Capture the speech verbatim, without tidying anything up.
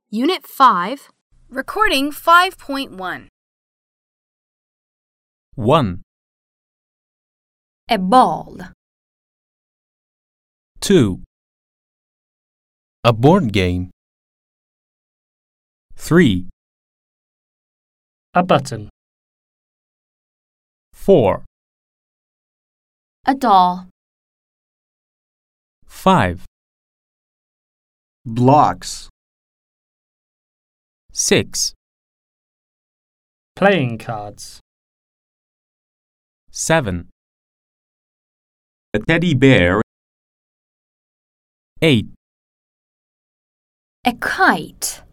Unit five, Recording five point one. one. A ball. two. A board game. three. A button. four. A doll. five. Blocks. six. Playing cards. seven. A teddy bear. eight. A kite.